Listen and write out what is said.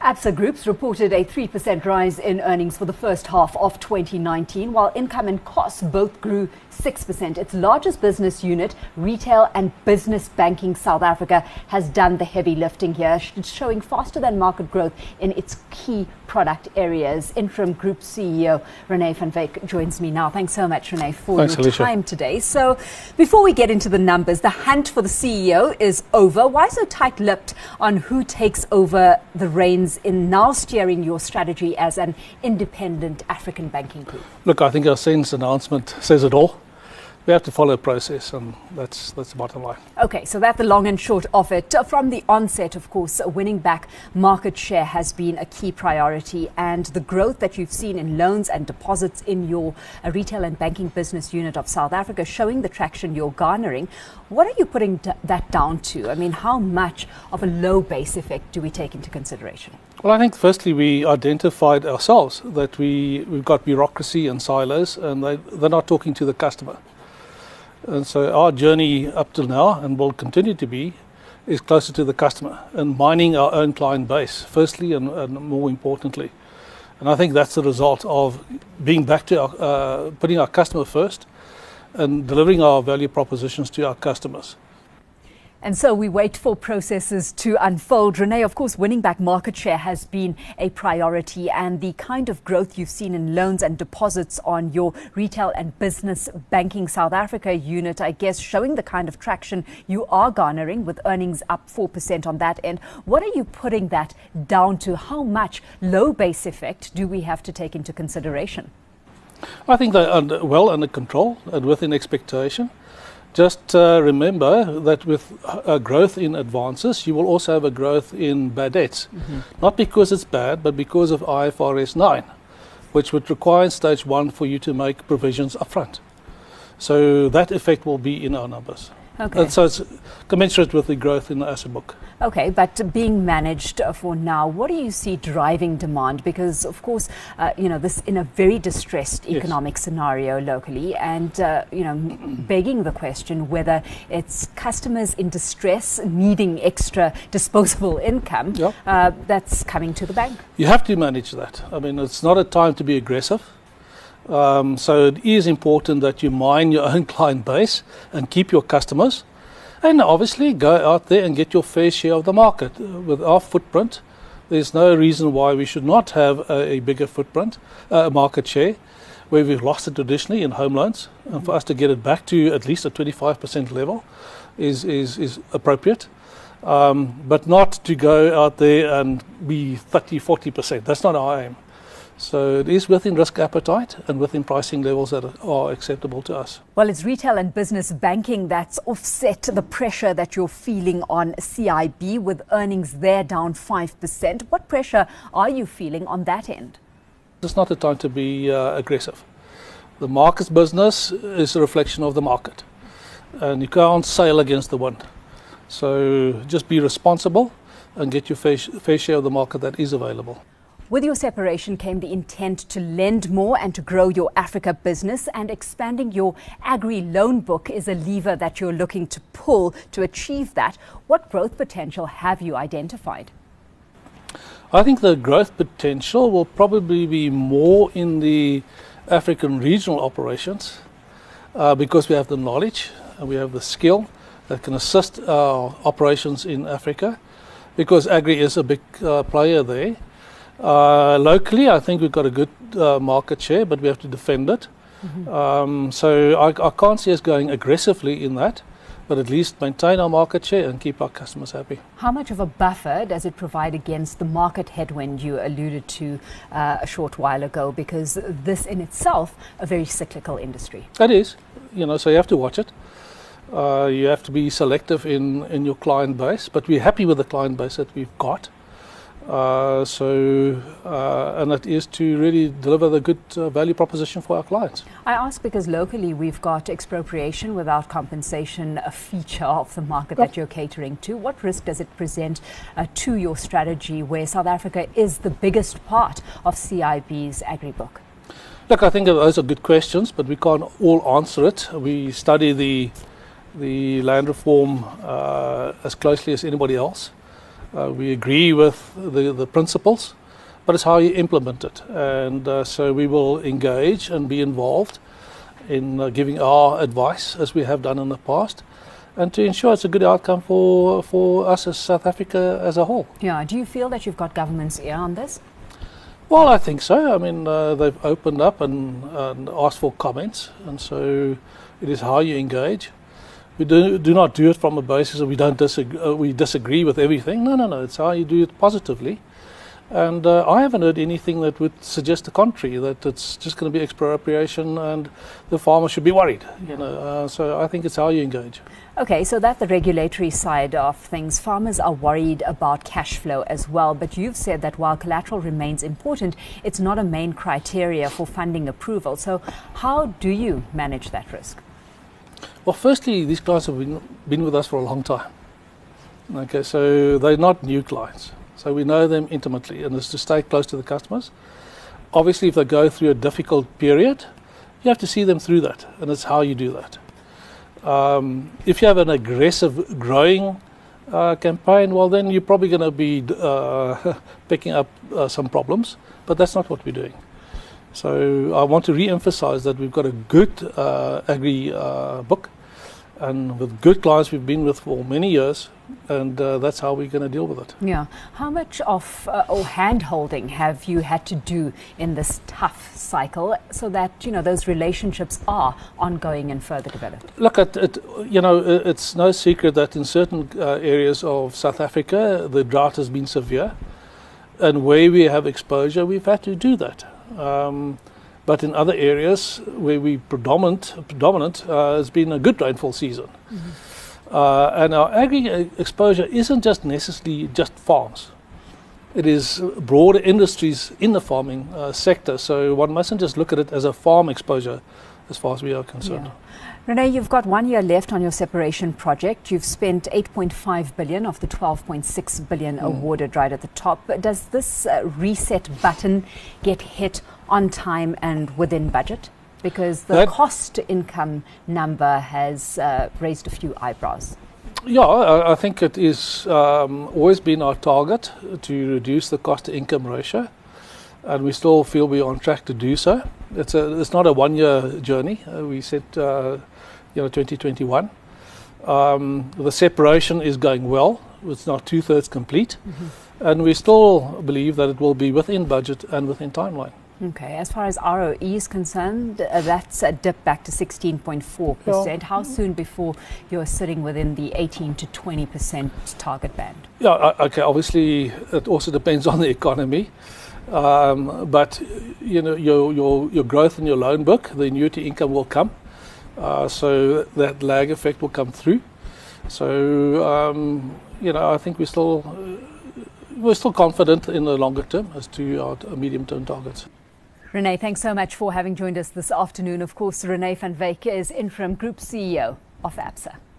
Absa Groups reported a 3% rise in earnings for the first half of 2019, while income and costs both grew 6%. Its largest business unit, Retail and Business Banking South Africa, has done the heavy lifting here, showing faster than market growth in its key product areas. Interim Group CEO Renee van Wyk joins me now. Thanks so much, Renee, for your time today. So before we get into the numbers, the hunt for the CEO is over. Why so tight-lipped on who takes over the reins in now steering your strategy as an independent African banking group? Look, I think our SENS announcement says it all. We have to follow a process, and that's the bottom line. Okay, so that's the long and short of it. From the onset, of course, winning back market share has been a key priority, and the growth that you've seen in loans and deposits in your retail and banking business unit of South Africa showing the traction you're garnering. What are you putting that down to? I mean, how much of a low base effect do we take into consideration? Well, I think firstly we identified ourselves that we've got bureaucracy and silos, and they're not talking to the customer. And so our journey up till now, and will continue to be, is closer to the customer and mining our own client base, firstly and more importantly. And I think that's the result of being back to putting our customer first and delivering our value propositions to our customers. And so we wait for processes to unfold. Renee, of course, winning back market share has been a priority, and the kind of growth you've seen in loans and deposits on your Retail and Business Banking South Africa unit, I guess, showing the kind of traction you are garnering with earnings up 4% on that end. What are you putting that down to? How much low base effect do we have to take into consideration? I think they're well under control and within expectation. Just remember that with growth in advances, you will also have a growth in bad debts. Not because it's bad, but because of IFRS 9, which would require in stage 1 for you to make provisions upfront. So that effect will be in our numbers. Okay. And so it's commensurate with the growth in the asset book. Okay, but being managed for now, what do you see driving demand? Because, of course, this in a very distressed economic scenario locally, and, begging the question whether it's customers in distress needing extra disposable income that's coming to the bank. You have to manage that. I mean, it's not a time to be aggressive. So it is important that you mine your own client base and keep your customers, and obviously go out there and get your fair share of the market. With our footprint, there's no reason why we should not have a bigger footprint, market share, where we've lost it traditionally in home loans. And for us to get it back to at least a 25% level is appropriate, but not to go out there and be 30-40%. That's not our aim. So it is within risk appetite and within pricing levels that are acceptable to us. Well, it's Retail and Business Banking that's offset the pressure that you're feeling on CIB, with earnings there down 5%. What pressure are you feeling on that end? It's not the time to be aggressive. The markets business is a reflection of the market, and you can't sail against the wind. So just be responsible and get your fair share of the market that is available. With your separation came the intent to lend more and to grow your Africa business, and expanding your agri loan book is a lever that you're looking to pull to achieve that. What growth potential have you identified? I think the growth potential will probably be more in the African regional operations because we have the knowledge and we have the skill that can assist our operations in Africa, because agri is a big player there. Locally, I think we've got a good market share, but we have to defend it. So I can't see us going aggressively in that, but at least maintain our market share and keep our customers happy. How much of a buffer does it provide against the market headwind you alluded to a short while ago? Because this in itself, a very cyclical industry. That is, so you have to watch it. You have to be selective in your client base, but we're happy with the client base that we've got. And it is to really deliver the good value proposition for our clients. I ask because locally we've got expropriation without compensation, a feature of the market that you're catering to. What risk does it present to your strategy, where South Africa is the biggest part of CIB's agri-book? Look, I think those are good questions, but we can't all answer it. We study the land reform as closely as anybody else. We agree with the principles, but it's how you implement it. And so we will engage and be involved in giving our advice, as we have done in the past, and to ensure it's a good outcome for us as South Africa as a whole. Yeah, do you feel that you've got government's ear on this? Well, I think so. I mean, they've opened up and asked for comments, and so it is how you engage. We do not do it from a basis of we disagree with everything. No. It's how you do it positively. And I haven't heard anything that would suggest the contrary, that it's just going to be expropriation and the farmer should be worried. So I think it's how you engage. Okay, so that's the regulatory side of things. Farmers are worried about cash flow as well, but you've said that while collateral remains important, it's not a main criteria for funding approval. So how do you manage that risk? Well, firstly, these clients have been with us for a long time. Okay, so they're not new clients. So we know them intimately, and it's to stay close to the customers. Obviously, if they go through a difficult period, you have to see them through that, and it's how you do that. If you have an aggressive growing campaign, well, then you're probably going to be picking up some problems, but that's not what we're doing. So I want to re-emphasize that we've got a good agri book, and with good clients we've been with for many years, and that's how we're going to deal with it. Yeah. How much of or hand-holding have you had to do in this tough cycle so that, those relationships are ongoing and further developed? Look, it's no secret that in certain areas of South Africa the drought has been severe, and where we have exposure we've had to do that. But in other areas where we predominant has been a good rainfall season. Mm-hmm. And our agri exposure isn't just necessarily just farms. It is broader industries in the farming sector. So one mustn't just look at it as a farm exposure as far as we are concerned. Yeah. Renee, you've got 1 year left on your separation project. You've spent 8.5 billion of the 12.6 billion awarded right at the top. Does this reset button get hit on time and within budget? Because the cost to income number has raised a few eyebrows. Yeah, I think it is always been our target to reduce the cost to income ratio, and we still feel we're on track to do so. It's not a 1 year journey. We said 2021. The separation is going well. It's now 2/3 complete, and we still believe that it will be within budget and within timeline. Okay, as far as ROE is concerned, that's a dip back to 16.4%. Yeah. How soon before you're sitting within the 18 to 20% target band? Yeah, okay, obviously it also depends on the economy. But your growth in your loan book, the annuity income will come. So that lag effect will come through. So I think we're still confident in the longer term as to our medium-term targets. Renee, thanks so much for having joined us this afternoon. Of course, Renee van Wyk is interim Group CEO of ABSA.